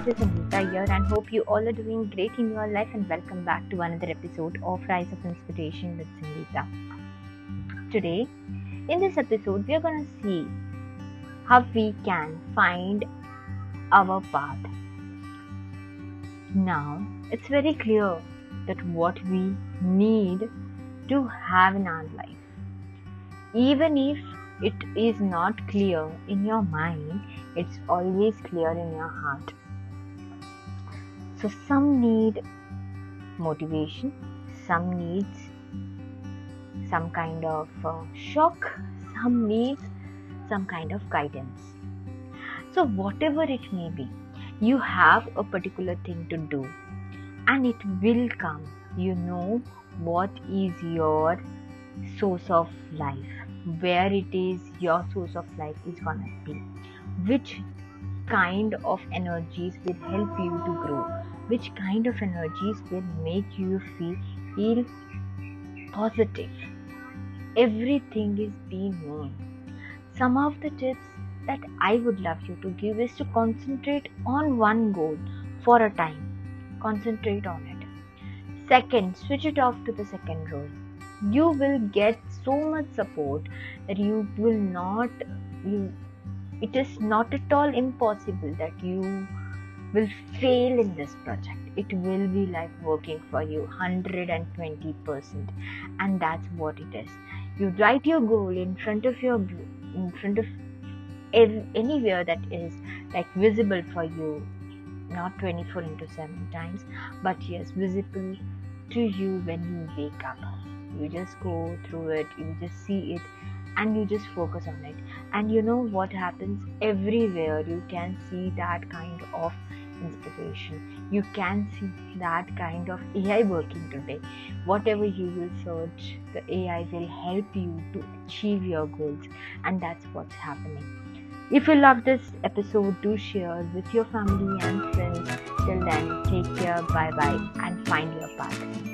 This is Anita here and hope you all are doing great in your life and welcome back to another episode of Rise of Inspiration with Sangeeta. Today, in this episode, we are going to see how we can find our path. Now, it's very clear that what we need to have in our life. Even if it is not clear in your mind, it's always clear in your heart. So some need motivation, some needs some kind of shock, some needs some kind of guidance. So whatever it may be, you have a particular thing to do and it will come. You know what is your source of life, where it is your source of life is gonna be, which kind of energies will help you to grow, which kind of energies will make you feel positive. Everything is being known. Some of the tips that I would love you to give is to concentrate on one goal for a time. Concentrate on it. Second, switch it off to the second role. You will get so much support that it is not at all impossible that you will fail in this project. It will be like working for you 120%, and that's what it is. You write your goal in front of anywhere that is like visible for you, not 24/7 times, but yes, visible to you when you wake up. You just go through it, you just see it, and you just focus on it. And you know what happens? Everywhere you can see that kind of inspiration. You can see that kind of AI working today. Whatever you will search, the AI will help you to achieve your goals, and that's what's happening. If you love this episode, do share with your family and friends. Till then, take care, bye bye, and find your path.